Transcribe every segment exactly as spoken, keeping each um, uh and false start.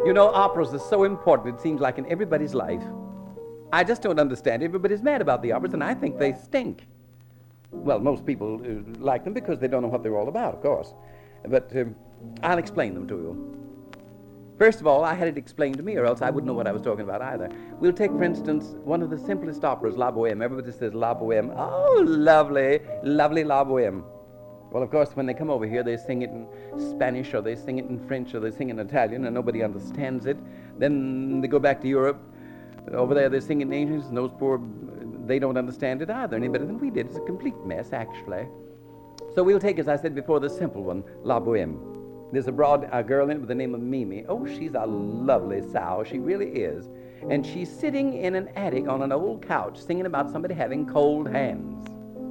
You know, operas are so important, it seems like, in everybody's life. I just don't understand. Everybody's mad about the operas, and I think they stink. Well, most people uh, like them because they don't know what they're all about, of course. But um, I'll explain them to you. First of all, I had it explained to me, or else I wouldn't know what I was talking about either. We'll take, for instance, one of the simplest operas, La Boheme. Everybody says La Boheme. Oh, lovely, lovely La Boheme. Well, of course, when they come over here, they sing it in Spanish, or they sing it in French, or they sing it in Italian, and nobody understands it. Then they go back to Europe. Over there, they sing it in English, and those poor, they don't understand it either any better than we did. It's a complete mess, actually. So we'll take, as I said before, the simple one, La Boheme. There's a broad a girl in it with the name of Mimi. Oh, she's a lovely sow. She really is. And she's sitting in an attic on an old couch singing about somebody having cold hands.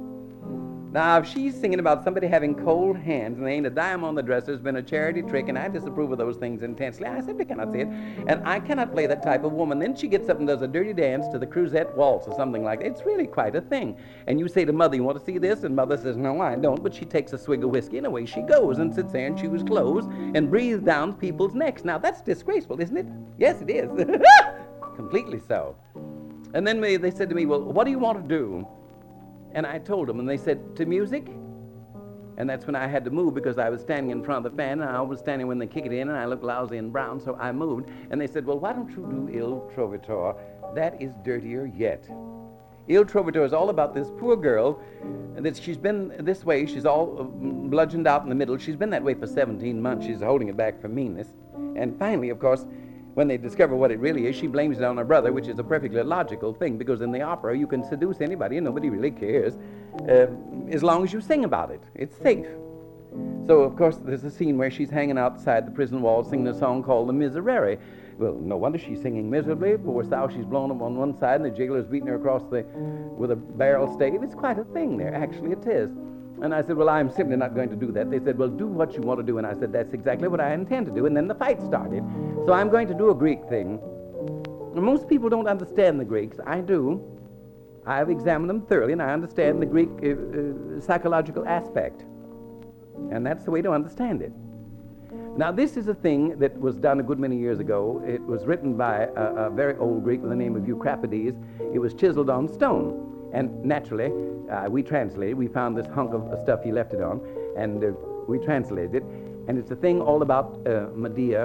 Now, if she's singing about somebody having cold hands and there ain't a dime on the dresser, it's been a charity trick, and I disapprove of those things intensely. I simply cannot see it. And I cannot play that type of woman. Then she gets up and does a dirty dance to the Cruzette Waltz or something like that. It's really quite a thing. And you say to Mother, you want to see this? And Mother says, no, I don't. But she takes a swig of whiskey, and away she goes and sits there and chews clothes and breathes down people's necks. Now, that's disgraceful, isn't it? Yes, it is. Completely so. And then they, they said to me, well, what do you want to do? And I told them, and they said, to music? And that's when I had to move because I was standing in front of the fan, and I was standing when they kick it in, and I looked lousy and brown, so I moved. And they said, well, why don't you do Il Trovatore? That is dirtier yet. Il Trovatore is all about this poor girl that she's been this way. She's all bludgeoned out in the middle. She's been that way for seventeen months. She's holding it back for meanness. And finally, of course, when they discover what it really is, she blames it on her brother, which is a perfectly logical thing, because in the opera you can seduce anybody and nobody really cares, uh, as long as you sing about it. It's safe. So, of course, there's a scene where she's hanging outside the prison wall singing a song called The Miserere. Well, no wonder she's singing miserably. Poor sow, she's blown up on one side, and the jailer's beating her across the with a barrel stave. It's quite a thing there. Actually, it is. And I said, well, I'm simply not going to do that. They said, well, do what you want to do. And I said, that's exactly what I intend to do. And then the fight started. So I'm going to do a Greek thing. Most people don't understand the Greeks. I do. I've examined them thoroughly, and I understand the Greek uh, uh, psychological aspect. And that's the way to understand it. Now, this is a thing that was done a good many years ago. It was written by a, a very old Greek with the name of Eucrapides. It was chiseled on stone. And naturally, uh, we translated. We found this hunk of stuff he left it on, and uh, we translated it. And it's a thing all about uh, Medea.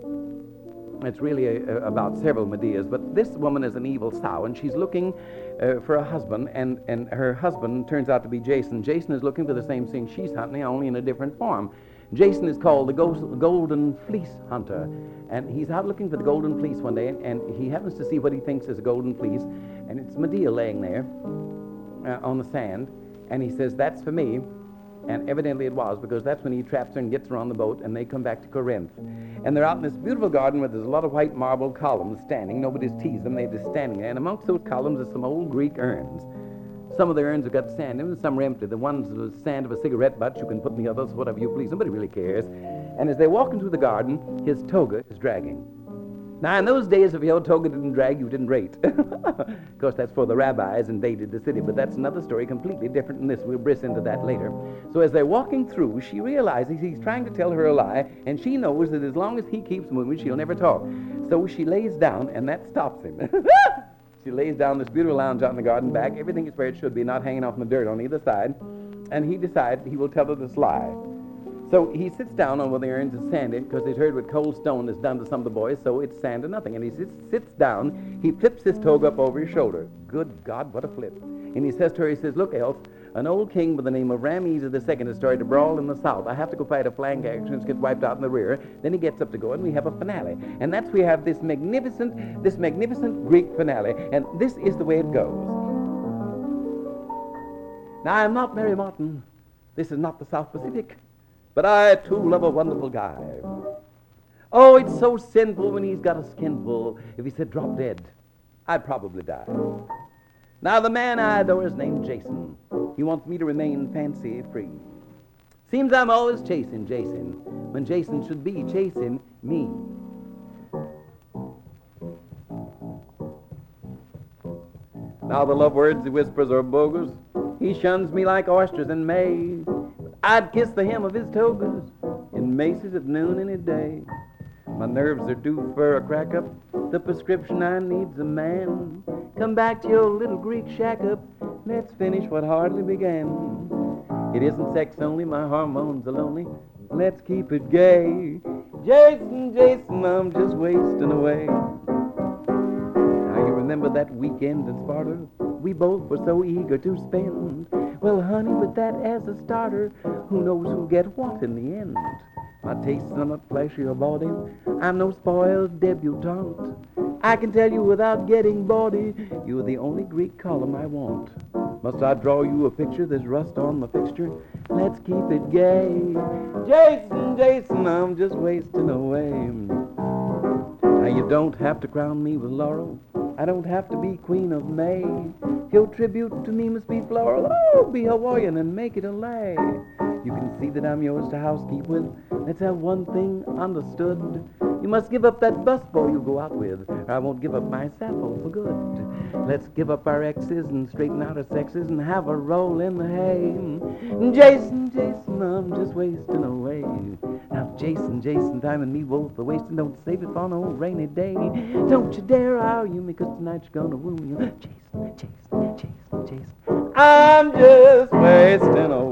It's really a, a, about several Medeas. But this woman is an evil sow, and she's looking uh, for a husband, and, and her husband turns out to be Jason. Jason is looking for the same thing she's hunting, only in a different form. Jason is called the Golden Fleece Hunter, and he's out looking for the Golden Fleece one day, and, and he happens to see what he thinks is a golden fleece, and it's Medea laying there uh, on the sand, and he says, that's for me, and evidently it was, because that's when he traps her and gets her on the boat, and they come back to Corinth. And they're out in this beautiful garden where there's a lot of white marble columns standing. Nobody's teased them, they're just standing there, and amongst those columns are some old Greek urns. Some of the urns have got sand in them, some are empty. The ones with the sand of a cigarette butt, you can put in the others, whatever you please. Nobody really cares. And as they're walking through the garden, his toga is dragging. Now, in those days, if your toga didn't drag, you didn't rate. Of course, that's for the rabbis invaded the city, but that's another story completely different than this. We'll brisk into that later. So as they're walking through, she realizes he's trying to tell her a lie, and she knows that as long as he keeps moving, she'll never talk. So she lays down, and that stops him. She lays down this beautiful lounge out in the garden back. Everything is where it should be, not hanging off in the dirt on either side. And he decides he will tell her this lie. So he sits down on one of the urns and sand it, because he's heard what cold stone has done to some of the boys, so it's sand or nothing. And he sits, sits down, he flips his toga up over his shoulder. Good God, what a flip. And he says to her, he says, look, Elf, an old king by the name of Ramses the Second has started to brawl in the south. I have to go fight a flank action and get wiped out in the rear. Then he gets up to go, and we have a finale. And that's we have this magnificent, this magnificent Greek finale. And this is the way it goes. Now, I'm not Mary Martin. This is not the South Pacific. But I, too, love a wonderful guy. Oh, it's so sinful when he's got a skinful. If he said drop dead, I'd probably die. Now, the man I adore is named Jason. He wants me to remain fancy-free. Seems I'm always chasing Jason, when Jason should be chasing me. Now, the love words he whispers are bogus. He shuns me like oysters in May. I'd kiss the hem of his togas in Macy's at noon any day. My nerves are due for a crack-up. The prescription I need's a man. Come back to your little Greek shack-up. Let's finish what hardly began. It isn't sex only, my hormones are lonely. Let's keep it gay. Jason, Jason, I'm just wasting away. Now you remember that weekend in Sparta we both were so eager to spend. Well, honey, with that as a starter, who knows who'll get what in the end? My tastes are not flashy or bawdy. I'm no spoiled debutante. I can tell you without getting bawdy, you're the only Greek column I want. Must I draw you a picture? There's rust on my fixture. Let's keep it gay. Jason, Jason, I'm just wasting away. Now you don't have to crown me with laurel. I don't have to be Queen of May. Your tribute to me must be floral. Oh, be Hawaiian and make it a lay. You can see that I'm yours to housekeep with. Let's have one thing understood. You must give up that busboy you go out with, or I won't give up my Sappho for good. Let's give up our exes and straighten out our sexes and have a roll in the hay. Jason, Jason, I'm just wasting away. Now, Jason, Jason, time and me both are wasting. Don't save it for no rainy day. Don't you dare argue me, 'cause tonight you're gonna woo me. Jason, Jason, Jason, Jason, I'm just wasting away.